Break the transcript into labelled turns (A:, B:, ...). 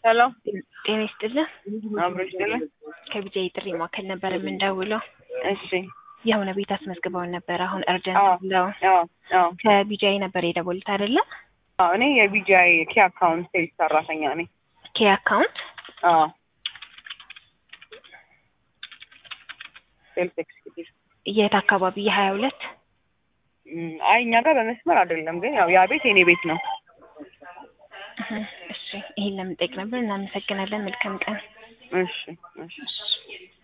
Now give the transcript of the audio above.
A: ሄሎ
B: ጤና ይስጥልኝ።
A: አብሮሽ ደለ
B: ከቢጃይ ጥሪ ማከል ነበር የምንደውለው።
A: እሺ
B: የሆነ ቤት አስመዝግበውን ነበር አሁን እርጀንት ብለው። ከቢጃይ ነበር የደወሉት አይደለ?
A: እኔ የቢጃይ ኪ አካውንት ሴልስ ሰራተኛ ነኝ።
B: ኪ አካውንት?
A: ሴልስ ኤክስኪዩቲቭ።
B: የት አካባቢ? የ22?
A: አይ እኛ ጋር በመስመር አይደለም፣ ግን ያው ያ ቤት የኔ ቤት ነው።
B: እሺ ይሄን ለምን ጠይቅ ነበር። እናመሰግናለን። መልካም ቀን።
A: እሺ እሺ